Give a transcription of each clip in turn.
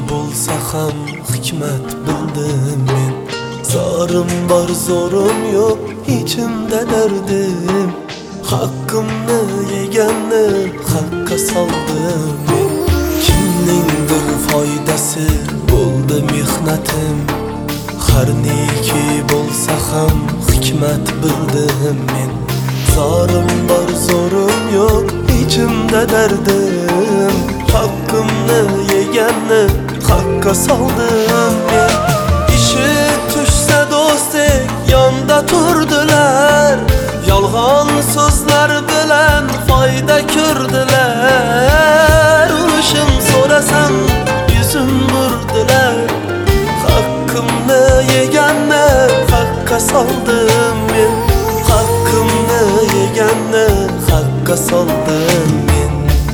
bo'lsa ham hikmat bildim men. Zorim bor, zo'rim yo'q, ichimda dardim. Haqqimni yeganni haqqa soldim men. Kimningdir foydasi bo'ldi mehnatim. Har neki bo'lsa ham hikmat bildim men. Zorim bor, zo'rim yo'q, ichimda dardim. Haqqimni yeganni haqqa soldim men. İşi tushsa do'stek yonda turdilar. Yolg'on so'zlar bilan foyda ko'rdilar. Urushim so'rasam yuzim burdilar. Haqqimni yeganni haqqa soldim men. Haqqimni yeganni haqqa soldim men.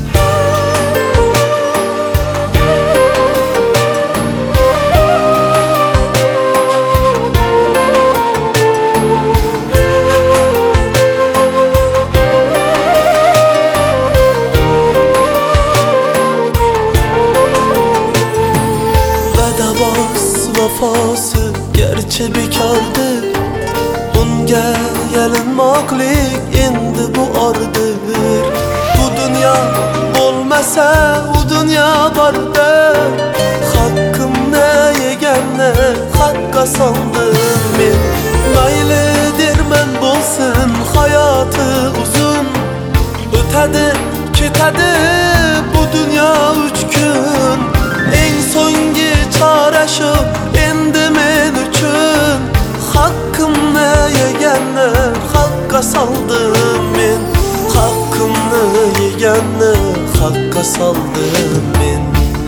Vafası gerçi bekardır. Bunga yalinmoqlik endi bu ordir. Bu dünya bo'lmasa u dünya bordir. Haqqimni yeganni haqqa soldim men. Mayli derman bo'lsin hayoti uzun. O'tadi ketadi bu dünya 3 kun. Eng so'nggi chora shu endi men uchun. Haqqimni yeganni haqqa soldim men. Haqqimni yeganni haqqa soldim men.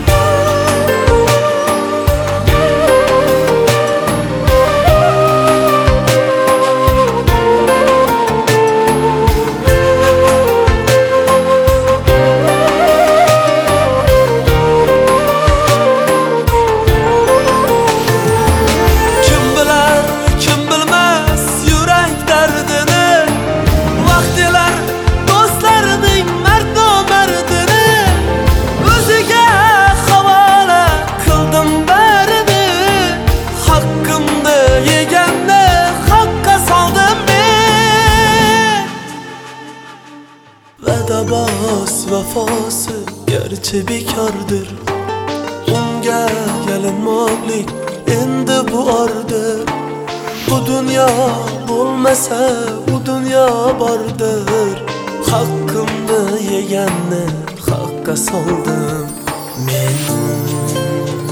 Bas vafası gerçi bekardır. Unga yalinmoqlik endi bu ordir. Bu dünya bo'lmasa u dünya bordir. Haqqimni yeganni haqqa soldim men.